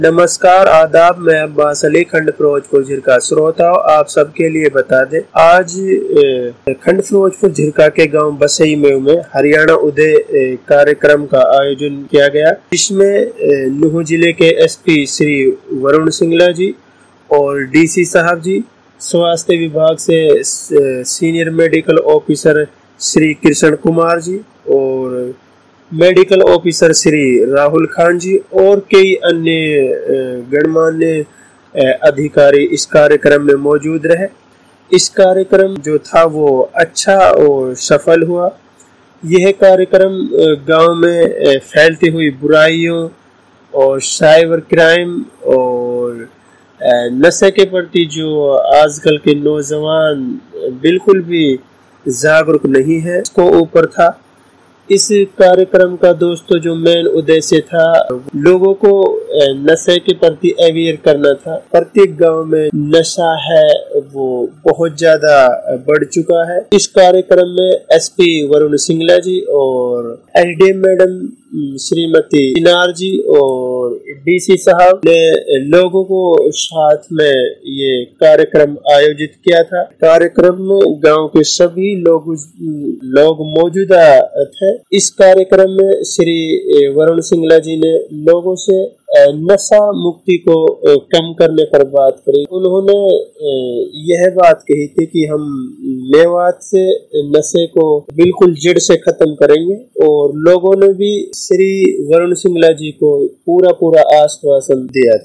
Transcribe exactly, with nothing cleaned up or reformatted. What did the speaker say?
नमस्कार, आदाब। मैं अब्बास अली, खंड फिरोजपुर झिरका श्रोताओं, आप सबके लिए बता दें आज खंड फिरोजपुर झिरका के गांव बसई में, में हरियाणा उदय कार्यक्रम का आयोजन किया गया, जिसमें नुह जिले के एसपी श्री वरुण सिंगला जी और डीसी साहब जी, स्वास्थ्य विभाग से senior medical officer Shri Krishna Kumar ji और मेडिकल ऑफिसर श्री राहुल खान जी और कई अन्य गणमान्य अधिकारी इस कार्यक्रम में मौजूद रहे। इस कार्यक्रम जो था वो अच्छा और सफल हुआ। यह कार्यक्रम गांव में फैलती हुई बुराइयों और साइबर क्राइम और नशे के प्रति जो आजकल के नौजवान बिल्कुल भी जागरूक नहीं है, उसको ऊपर था। इस कार्यक्रम का दोस्तों जो मेन उद्देश्य था, लोगों को नशे के प्रति अवेयर करना था। प्रत्येक गांव में नशा है वो बहुत ज्यादा बढ़ चुका है। इस कार्यक्रम में एसपी वरुण सिंगला जी और एसडीएम मैडम श्रीमती चिनार जी और डीसी साहब ने लोगों को साथ में ये कार्यक्रम आयोजित किया था। कार्यक्रम में गांव के सभी लोग लोग मौजूदा थे। इस कार्यक्रम में श्री वरुण सिंगला जी ने लोगों से नशा मुक्ति को कम करने पर बात करी। उन्होंने यह बात कही थी कि हम मेवात से नशे को बिल्कुल जड़ से खत्म करेंगे और लोगों ने भी श्री वरुण सिंगला जी को पूरा पूरा आश्वासन दिया।